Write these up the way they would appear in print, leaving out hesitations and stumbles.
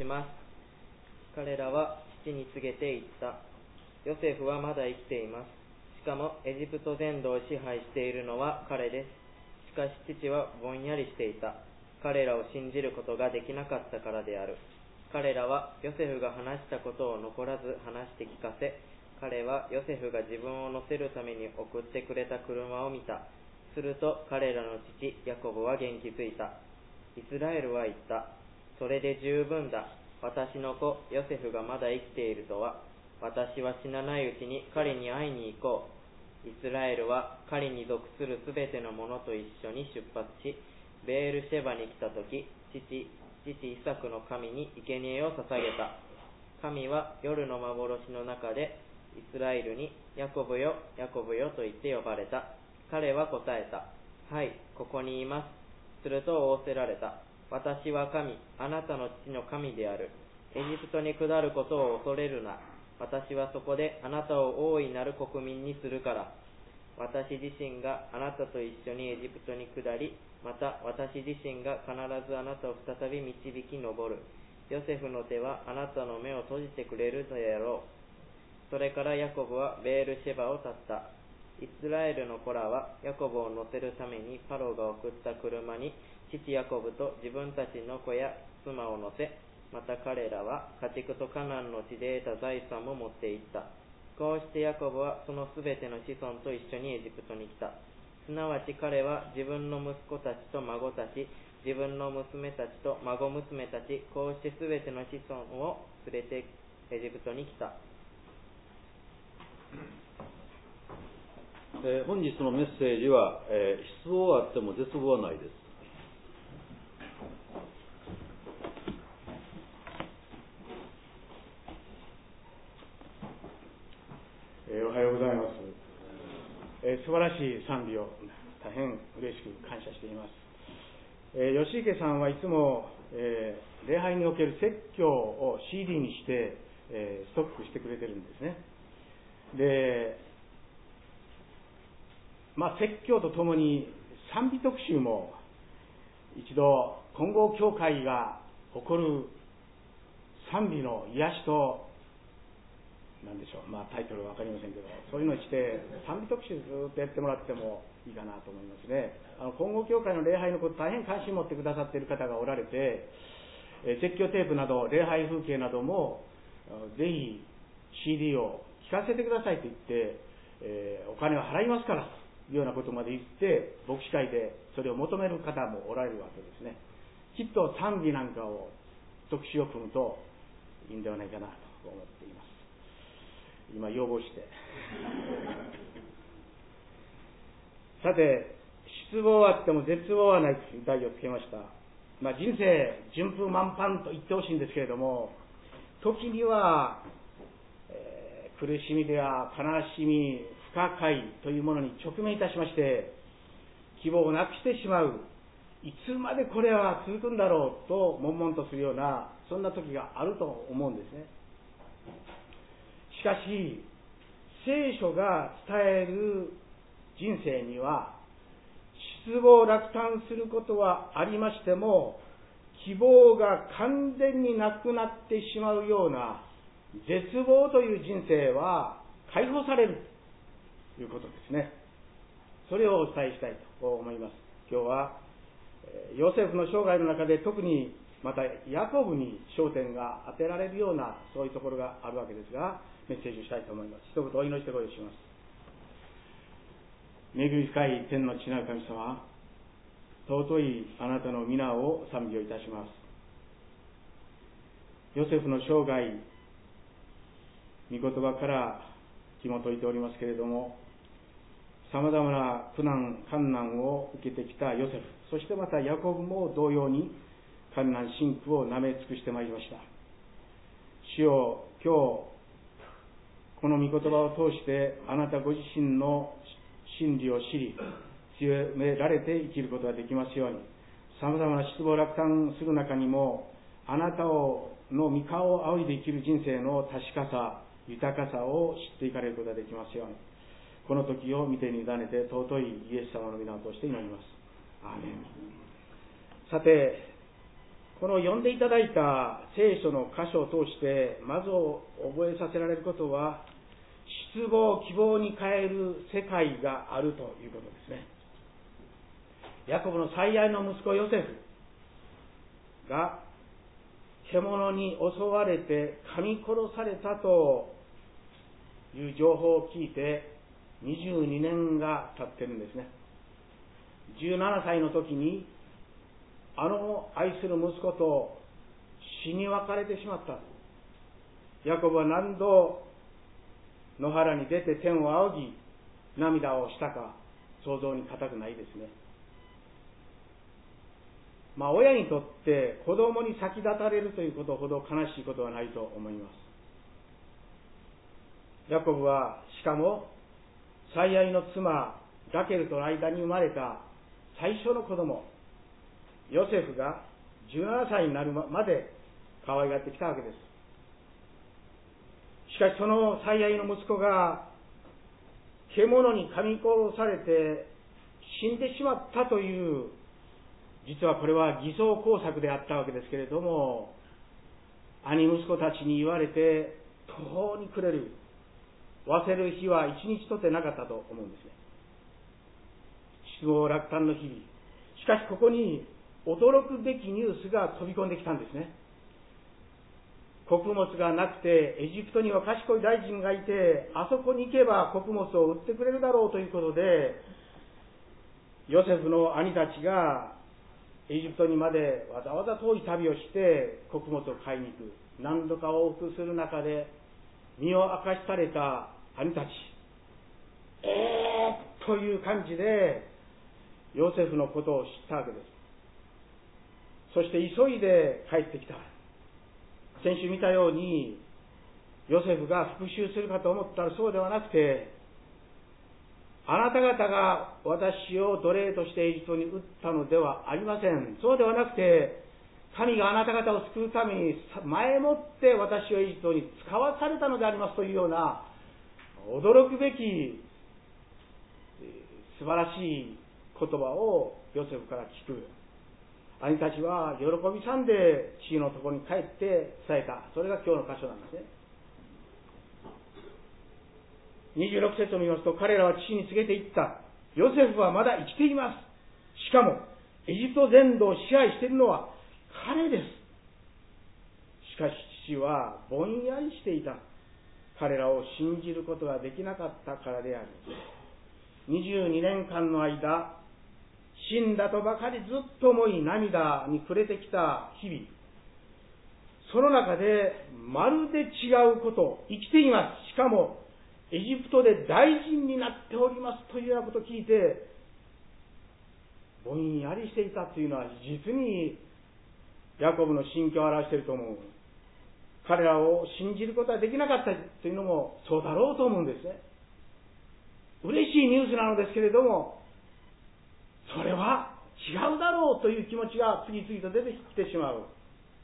します。彼らは父に告げて言った。ヨセフはまだ生きています。しかもエジプト全土を支配しているのは彼です。しかし父はぼんやりしていた。彼らを信じることができなかったからである。彼らはヨセフが話したことを残らず話して聞かせ、彼はヨセフが自分を乗せるために送ってくれた車を見た。すると彼らの父ヤコブは元気づいた。イスラエルは言った。それで十分だ。私の子ヨセフがまだ生きているとは。私は死なないうちに彼に会いに行こう。イスラエルは彼に属するすべての者と一緒に出発し、ベールシェバに来たとき、父イサクの神に生贄を捧げた。神は夜の幻の中でイスラエルにヤコブよヤコブよと言って呼ばれた。彼は答えた。はい、ここにいます。すると仰せられた。私は神、あなたの父の神である。エジプトに下ることを恐れるな。私はそこであなたを大いなる国民にするから。私自身があなたと一緒にエジプトに下り、また私自身が必ずあなたを再び導き上る。ヨセフの手はあなたの目を閉じてくれるのやろう。それからヤコブはベールシェバを立った。イスラエルの子らはヤコブを乗せるためにパロが送った車に父ヤコブと自分たちの子や妻を乗せ、また彼らは家畜とカナンの地で得た財産も持って行った。こうしてヤコブはそのすべての子孫と一緒にエジプトに来た。すなわち彼は自分の息子たちと孫たち、自分の娘たちと孫娘たち、こうしてすべての子孫を連れてエジプトに来た。 本日のメッセージは、失望はあっても絶望はないです。 おはようございます。素晴らしい賛美を大変嬉しく感謝しています。吉池さんはいつも、礼拝における説教を CD にして、ストックしてくれてるんですね。で、説教とともに賛美特集も一度金剛教会が誇る賛美の癒しとなんでしょう、タイトルは分かりませんけど、そういうのをして賛美特集ずっとやってもらってもいいかなと思いますね。金剛教会の礼拝のこと大変関心を持ってくださっている方がおられて、説教テープなど礼拝風景などもぜひ CD を聞かせてくださいと言って、お金を払いますからというようなことまで言って牧師会でそれを求める方もおられるわけですね。きっと賛美なんかを特集を組むといいんではないかなと思っています。今要望してさて、失望はあっても絶望はないという題をつけました。人生順風満帆と言ってほしいんですけれども、時には、苦しみでは悲しみ不可解というものに直面いたしまして、希望をなくしてしまう、いつまでこれは続くんだろうと悶々とするような、そんな時があると思うんですね。しかし聖書が伝える人生には、失望落胆することはありましても、希望が完全になくなってしまうような絶望という人生は解放されるということですね。それをお伝えしたいと思います。今日はヨセフの生涯の中で特にまたヤコブに焦点が当てられるようなそういうところがあるわけですが、メッセージをしたいと思います。一言お祈りしてご用意します。恵み深い天の父なる神様、尊いあなたの皆を賛美をいたします。ヨセフの生涯、御言葉から紐解いておりますけれども、さまざまな苦難患難を受けてきたヨセフ、そしてまたヤコブも同様に患難辛苦をなめ尽くしてまいりました。主よ、今日この御言葉を通してあなたご自身の真理を知り、強められて生きることができますように、さまざまな失望落胆する中にもあなたの御顔を仰いで生きる人生の確かさ、豊かさを知っていかれることができますように、この時を見てに委ねて尊いイエス様の皆を通して祈ります。アーメン。さて、 この読んでいただいた聖書の箇所を通してまず覚えさせられることは、失望を希望に変える世界があるということですね。ヤコブの最愛の息子ヨセフが獣に襲われて噛み殺されたという情報を聞いて22年が経ってるんですね。17歳の時にあの愛する息子と死に別れてしまった。ヤコブは何度野原に出て天を仰ぎ涙をしたか想像に難くないですね。親にとって子供に先立たれるということほど悲しいことはないと思います。ヤコブはしかも最愛の妻ラケルとの間に生まれた最初の子供ヨセフが17歳になるまで可愛がってきたわけです。しかしその最愛の息子が獣に噛み殺されて死んでしまったという、実はこれは偽装工作であったわけですけれども、兄息子たちに言われて途方に暮れる、忘れる日は一日とってなかったと思うんですね。失望落胆の日々。しかしここに驚くべきニュースが飛び込んできたんですね。穀物がなくてエジプトには賢い大臣がいて、あそこに行けば穀物を売ってくれるだろうということで、ヨセフの兄たちがエジプトにまでわざわざ遠い旅をして穀物を買いに行く。何度か往復する中で身を明かしされた兄たち、という感じでヨセフのことを知ったわけです。そして急いで帰ってきた。先週見たようにヨセフが復讐するかと思ったらそうではなくて、あなた方が私を奴隷としてエジプトに売ったのではありません。そうではなくて、神があなた方を救うために前もって私をエジプトに使わされたのでありますというような驚くべき素晴らしい言葉をヨセフから聞く。兄たちは喜びさんで父のところに帰って伝えた。それが今日の箇所なんですね。26節を見ますと、彼らは父に告げていった。ヨセフはまだ生きています。しかもエジプト全土を支配しているのは彼です。しかし父はぼんやりしていた。彼らを信じることができなかったからである。22年間の間、死んだとばかりずっと思い涙に暮れてきた日々、その中でまるで違うこと、生きています。しかもエジプトで大臣になっておりますというようなことを聞いてぼんやりしていたというのは、実にヤコブの心境を表していると思う。彼らを信じることはできなかったというのもそうだろうと思うんですね。嬉しいニュースなのですけれども、それは違うだろうという気持ちが次々と出てきてしまう。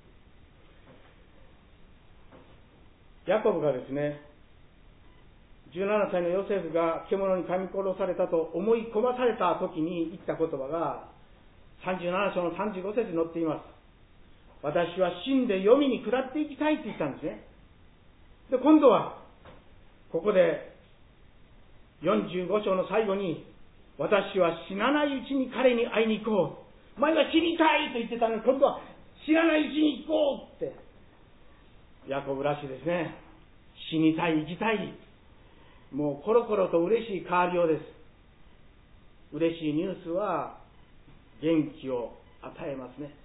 ヤコブがですね、17歳のヨセフが獣に噛み殺されたと思い込まされた時に言った言葉が37章の35節に載っています。私は死んで黄泉に下っていきたいと言ったんですね。で、今度はここで45章の最後に、私は死なないうちに彼に会いに行こう。前は死にたいと言ってたのに、今度は死なないうちに行こうって。ヤコブらしいですね。死にたい、生きたい。もうコロコロと嬉しい変わりようです。嬉しいニュースは元気を与えますね。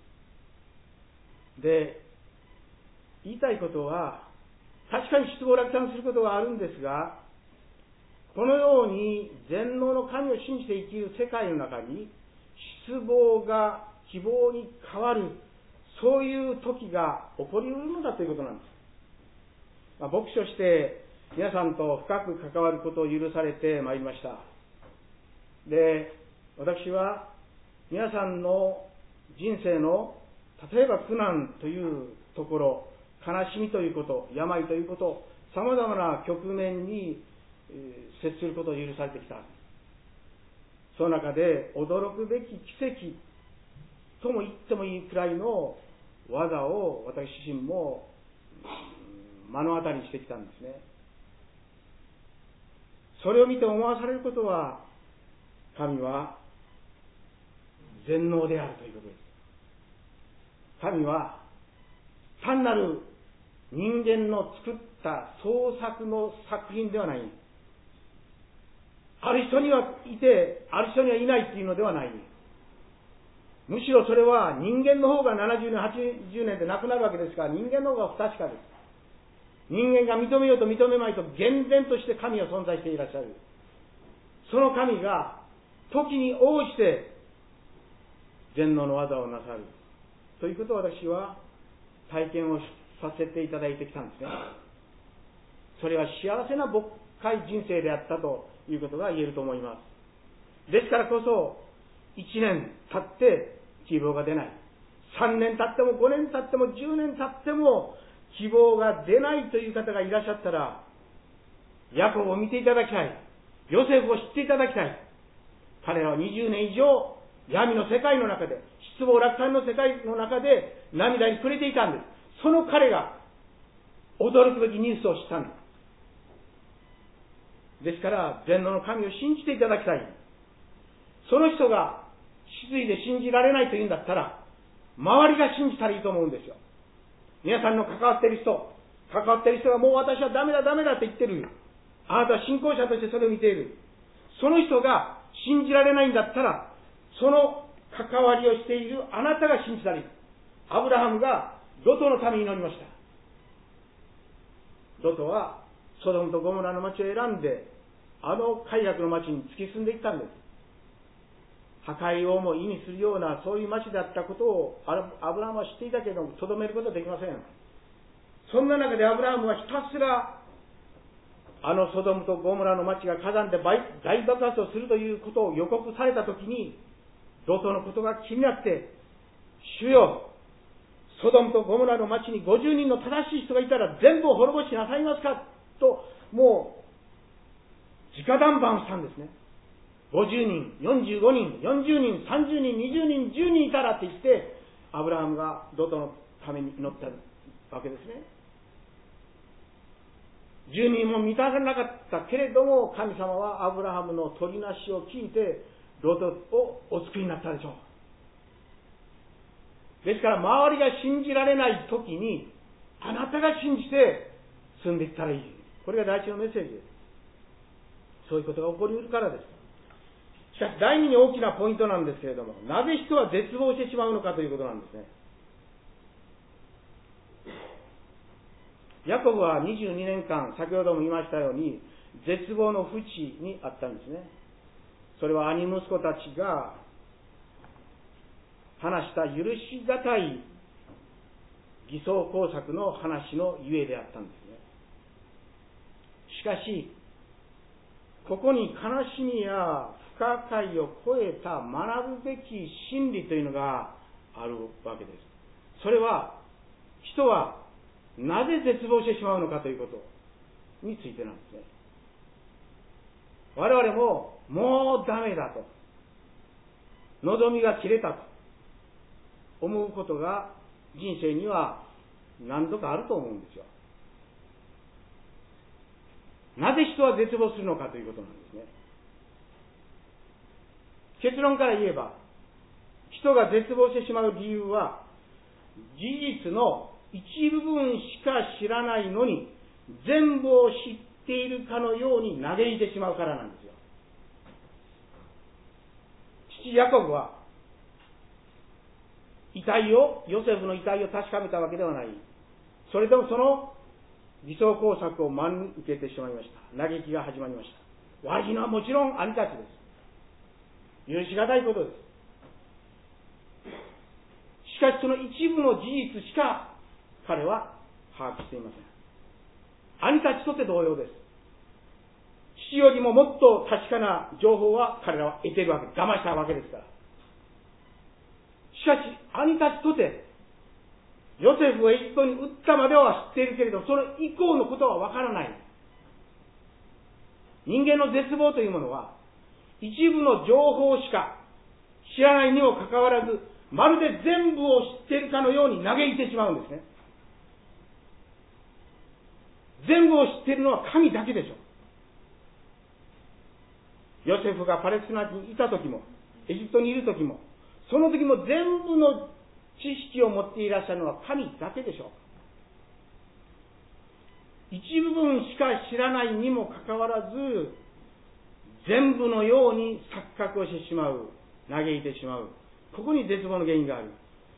で、言いたいことは、確かに失望落胆することはあるんですが、このように全能の神を信じて生きる世界の中に失望が希望に変わる、そういう時が起こりうるのだということなんです。牧師として皆さんと深く関わることを許されてまいりました。で、私は皆さんの人生の例えば苦難というところ、悲しみということ、病ということ、さまざまな局面に接することを許されてきた。その中で驚くべき奇跡とも言ってもいいくらいの技を私自身も目の当たりにしてきたんですね。それを見て思わされることは、神は全能であるということです。神は単なる人間の作った創作の作品ではない。ある人にはいて、ある人にはいないというのではない。むしろそれは人間の方が70年、80年で亡くなるわけですから、人間の方が不確かです。人間が認めようと認めまいと厳然として神は存在していらっしゃる。その神が時に応じて全能の技をなさるということを私は体験をさせていただいてきたんですね。それは幸せな牧会人生であったということが言えると思います。ですからこそ1年経って希望が出ない、3年経っても5年経っても10年経っても希望が出ないという方がいらっしゃったら、ヤコブを見ていただきたい、ヨセフを知っていただきたい。彼らは20年以上闇の世界の中で、失望落胆の世界の中で涙に暮れていたんです。その彼が驚くべきニュースを知ったんです。ですから全能の神を信じていただきたい。その人が失意で信じられないというんだったら、周りが信じたらいいと思うんですよ。皆さんの関わっている人がもう私はダメだと言ってる。あなたは信仰者としてそれを見ている。その人が信じられないんだったら、その関わりをしているあなたが信じたらいい。アブラハムがロトのために祈りました。ロトはソドムとゴモラの町を選んで、あの快楽の町に突き進んでいったんです。破壊をも意味するようなそういう町であったことをアブラハムは知っていたけれども、とどめることはできません。そんな中でアブラハムはひたすらあのソドムとゴモラの町が火山で大爆発をするということを予告されたときに、ロトのことが気になって、主よ、ソドムとゴモラの町に50人の正しい人がいたら全部を滅ぼしなさいますかと、もう直談判をしたんですね。50人、45人、40人、30人、20人、10人いたらって言って、アブラハムがロトのために祈ったわけですね。10人も満たさなかったけれども、神様はアブラハムの取りなしを聞いて、ロトをお救いになったでしょう。ですから周りが信じられない時に、あなたが信じて進んでいったらいい。これが第一のメッセージです。そういうことが起こりうるからです。しかし第二に大きなポイントなんですけれども、なぜ人は絶望してしまうのかということなんですね。ヤコブは22年間、先ほども言いましたように、絶望の淵にあったんですね。それは兄息子たちが話した許しがたい偽装工作の話のゆえであったんですね。しかし、ここに悲しみや不可解を超えた学ぶべき真理というのがあるわけです。それは、人はなぜ絶望してしまうのかということについてなんですね。我々ももうダメだと、望みが切れたと思うことが人生には何度かあると思うんですよ。なぜ人は絶望するのかということなんですね。結論から言えば、人が絶望してしまう理由は、事実の一部分しか知らないのに、全部を知っているかのように嘆いてしまうからなんですよ。父ヤコブは、ヨセフの遺体を確かめたわけではない。それでもその偽装工作を真に受けてしまいました。嘆きが始まりました。悪いのはもちろん兄たちです。許しがたいことです。しかしその一部の事実しか彼は把握していません。兄たちとて同様です。父よりももっと確かな情報は彼らは得ているわけです。騙したわけですから。しかし兄たちとてヨセフをエジプトに売ったまでは知っているけれど、その以降のことはわからない。人間の絶望というものは一部の情報しか知らないにもかかわらず、 まるで全部を知っているかのように嘆いてしまうんですね。全部を知っているのは神だけでしょう。ヨセフがパレスチナにいた時も、エジプトにいる時も、その時も全部の知識を持っていらっしゃるのは神だけでしょう。一部分しか知らないにもかかわらず、全部のように錯覚をしてしまう、嘆いてしまう。ここに絶望の原因がある。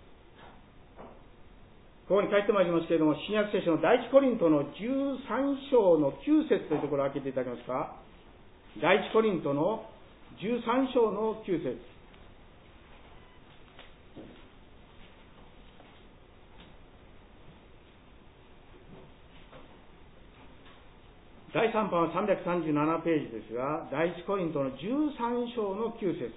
ここに書いてまいりますけれども、新約聖書の第一コリントの13章の9節というところを開けていただけますか。第一コリントの13章の9節。第3版は337ページですが、第一コリントの13章の9節。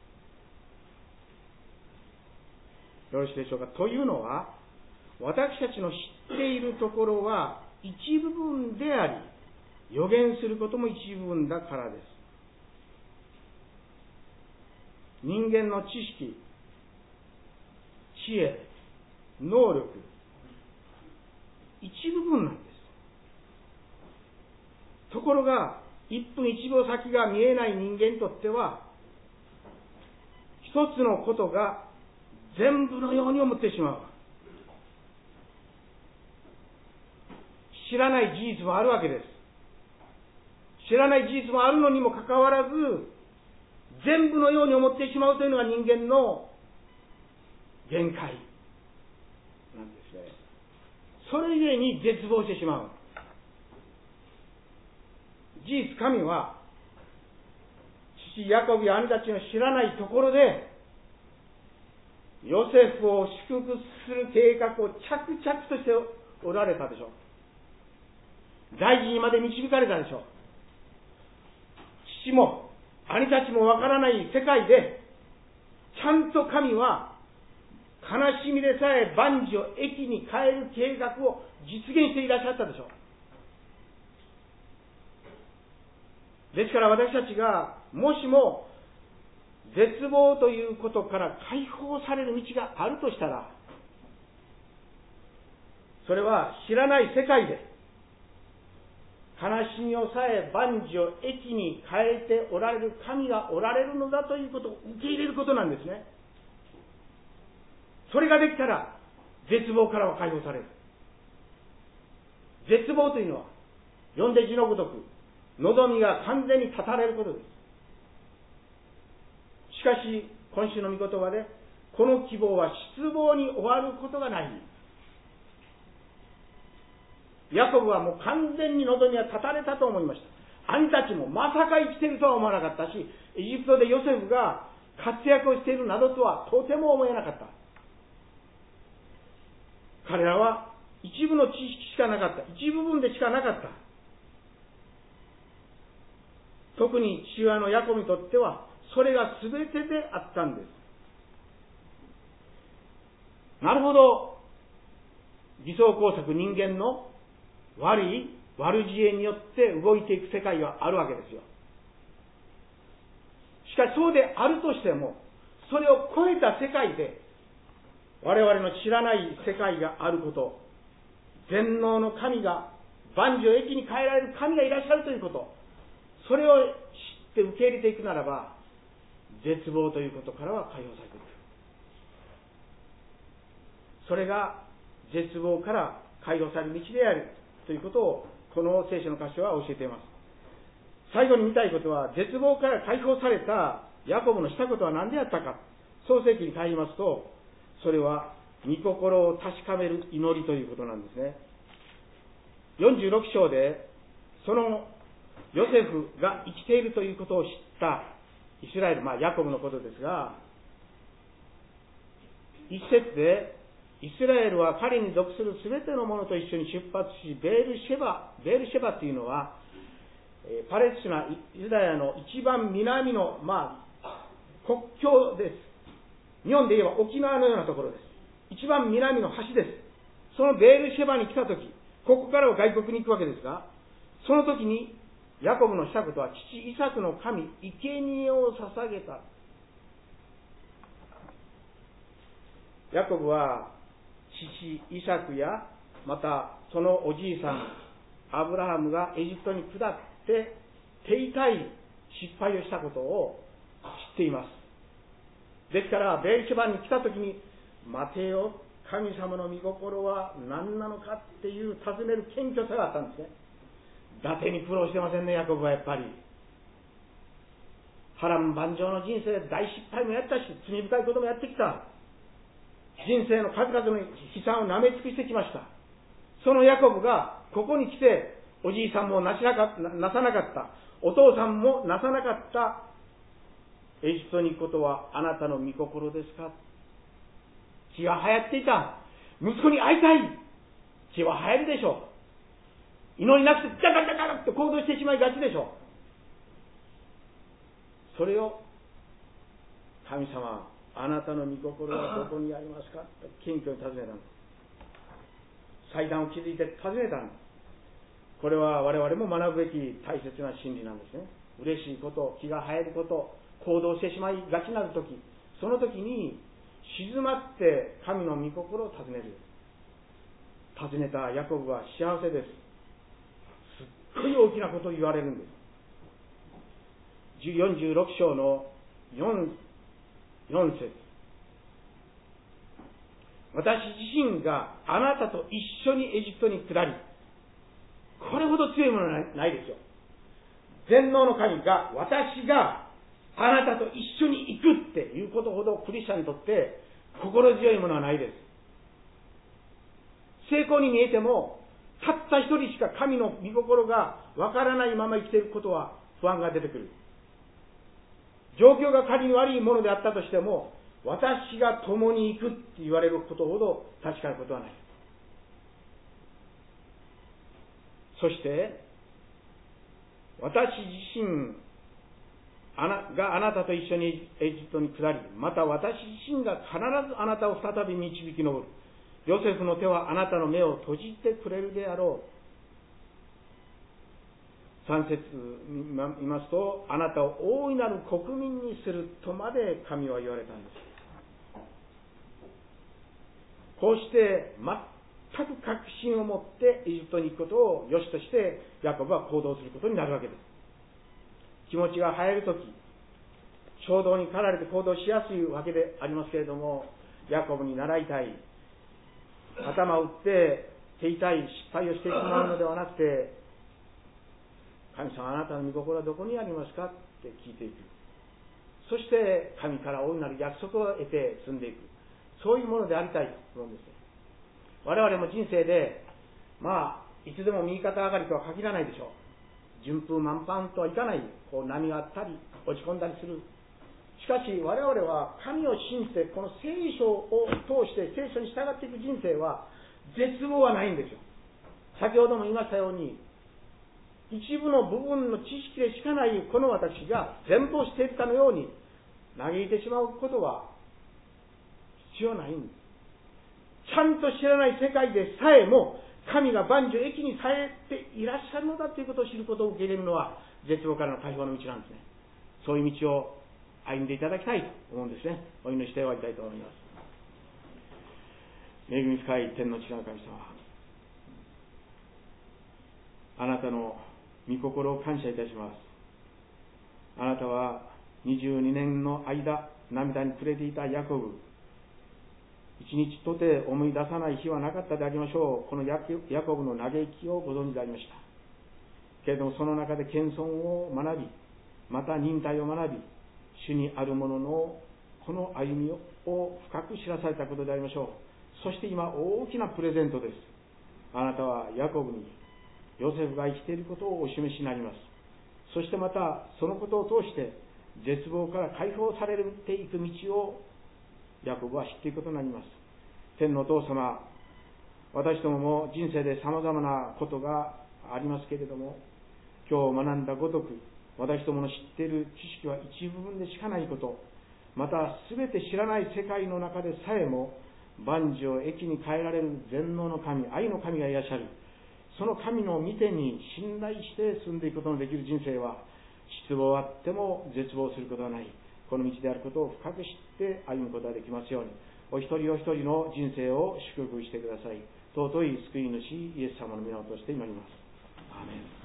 よろしいでしょうか。というのは、私たちの知っているところは一部分であり、予言することも一部分だからです。人間の知識、知恵、能力、一部分なんです。ところが、1分1秒先が見えない人間にとっては、一つのことが全部のように思ってしまう。知らない事実もあるわけです。知らない事実もあるのにもかかわらず、全部のように思ってしまうというのが人間の限界なんですね。それゆえに絶望してしまう。事実、神は父ヤコブや兄たちの知らないところでヨセフを祝福する計画を着々としておられたでしょう。大事にまで導かれたでしょう。父も兄たちもわからない世界でちゃんと神は悲しみでさえ万事を益に変える計画を実現していらっしゃったでしょう。ですから私たちがもしも絶望ということから解放される道があるとしたら、それは知らない世界で悲しみをさえ万事を益に変えておられる神がおられるのだということを受け入れることなんですね。それができたら絶望からは解放される。絶望というのは読んで字のごとく望みが完全に断たれることです。しかし今週の御言葉でこの希望は失望に終わることがない。ヤコブはもう完全に望みは断たれたと思いました。兄たちもまさか生きているとは思わなかったし、エジプトでヨセフが活躍をしているなどとはとても思えなかった。彼らは一部の知識しかなかった。一部分でしかなかった。特に父親のヤコブにとってはそれが全てであったんです。なるほど、偽装工作、人間の悪知恵によって動いていく世界があるわけですよ。しかしそうであるとしても、それを超えた世界で我々の知らない世界があること、全能の神が、万事を益に変えられる神がいらっしゃるということ、それを知って受け入れていくならば、絶望ということからは解放されていく。それが絶望から解放される道であるということをこの聖書の箇所は教えています。最後に見たいことは、絶望から解放されたヤコブのしたことは何であったか。創世記に帰りますと、それは御心を確かめる祈りということなんですね。46章でそのヨセフが生きているということを知ったイスラエル、ヤコブのことですが、一節でイスラエルは彼に属するすべてのものと一緒に出発し、ベールシェバというのはパレスチナ、ユダヤの一番南の、国境です。日本で言えば沖縄のようなところです。一番南の端です。そのベールシェバに来たとき、ここからは外国に行くわけですが、その時にヤコブのしたことは、父イサクの神生贄を捧げた。 ヤコブは父イサクやまたそのおじいさんアブラハムがエジプトに下って手痛い失敗をしたことを知っています。ですからベーシェバに来た時に、待てよ、神様の御心は何なのかっていう尋ねる謙虚さがあったんですね。伊達に苦労してませんね、ヤコブは。やっぱり波乱万丈の人生、大失敗もやったし、罪深いこともやってきた。人生の数々の悲惨をなめ尽くしてきました。そのヤコブがここに来て、おじいさんもなさなかった、お父さんもなさなかったエジプトに行くことはあなたの御心ですか。血が流行っていた。息子に会いたい。血は流行るでしょう。祈りなくてダカダカって行動してしまいがちでしょう。それを神様、あなたの御心はどこにありますかと謙虚に尋ねたんです。祭壇を築いて尋ねたんです。これは我々も学ぶべき大切な真理なんですね。嬉しいこと、気が入ること、行動してしまいがちになるとき、その時に静まって神の御心を尋ねる。尋ねたヤコブは幸せです。すっごい大きなことを言われるんです。46章の4節。私自身があなたと一緒にエジプトに下り、これほど強いものはないですよ。全能の神が、私があなたと一緒に行くっていうことほどクリスチャンにとって心強いものはないです。成功に見えても、たった一人しか神の御心がわからないまま生きていることは不安が出てくる。状況が仮に悪いものであったとしても、私が共に行くって言われることほど確かなことはない。そして私自身があなたと一緒にエジプトに下り、また私自身が必ずあなたを再び導き上る。ヨセフの手はあなたの目を閉じてくれるであろう。3節見ますと、あなたを大いなる国民にするとまで神は言われたんです。こうして全く確信を持ってエジプトに行くことを良しとしてヤコブは行動することになるわけです。気持ちが入るとき、衝動に駆られて行動しやすいわけでありますけれども、ヤコブに習いたい、頭を打って手痛い失敗をしてしまうのではなくて、神様、あなたの御心はどこにありますかって聞いていく。そして神から大いなる約束を得て進んでいく。そういうものでありたいと思うんです。我々も人生でいつでも右肩上がりとは限らないでしょう。順風満帆とはいかない。波があったり落ち込んだりする。しかし我々は神を信じて、この聖書を通して聖書に従っていく人生は絶望はないんですよ。先ほども言いましたように、一部の部分の知識でしかないこの私が全部を知っているかのように嘆いてしまうことは必要ないんです。ちゃんと知らない世界でさえも神が万事を益にされていらっしゃるのだということを知ることを受け入れるのは絶望からの解放の道なんですね。そういう道を歩んでいただきたいと思うんですね。お祈りして終わりたいと思います。恵み深い天の地の神様、あなたの御心を感謝いたします。あなたは22年の間涙に暮れていたヤコブ、一日とて思い出さない日はなかったでありましょう。このヤコブの嘆きをご存知でありました。けれどもその中で謙遜を学び、また忍耐を学び、主にあるもののこの歩みを深く知らされたことでありましょう。そして今大きなプレゼントです。あなたはヤコブにヨセフが生きていることをお示しになります。そしてまたそのことを通して絶望から解放されていく道をヤコブは知っていくことになります。天のお父様、私どもも人生で様々なことがありますけれども、今日学んだごとく私どもの知っている知識は一部分でしかないこと、また全て知らない世界の中でさえも万事を益に変えられる全能の神、愛の神がいらっしゃる。その神の御手に信頼して進んでいくことのできる人生は、失望あっても絶望することはない、この道であることを深く知って歩むことができますように、 お一人お一人の人生を祝福してください。尊い救い主イエス様の皆を通して祈ります。アーメン。